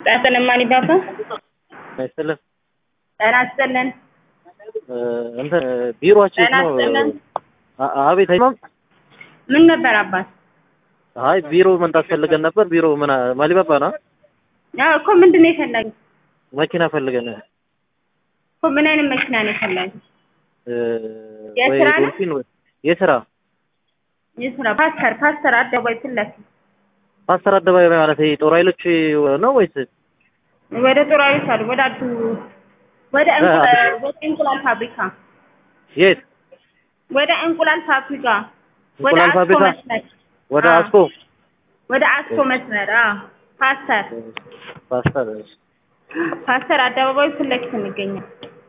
ጣሰነማኒ ባባ አይሰለም ጣናስተለን እንተ ቢሮአችን ነው። አቤት አይማም ምን ነበር አባት? አይ ቢሮ መንጣት ፈልገን ነበር። ቢሮ ምን ማሊባባ ነው? ያው እኮ ምንድነው የፈለገው? መኪና ፈልገን እኮ ምን አይነት መኪና ነው የፈለገው? ወይ ዶልፊን ወይ የስራ ፓስተር አደባባይ ፍለክ ፓስተር አደባባይ ማለት ጦር ኃይሎች ነው ወይስ ወደ ጦር ኃይሎች አሉ? ወደ እንቁላል ፋብሪካ የት? ወደ እንቁላል ፋብሪካ ወደ እንቁላል አስኮ ፋብሪካ መስመር ወደ አስኮ ወደ አስኮ መስመር ፓስተር ፓስተር አደባባይ ፍለክ እንገኛለን።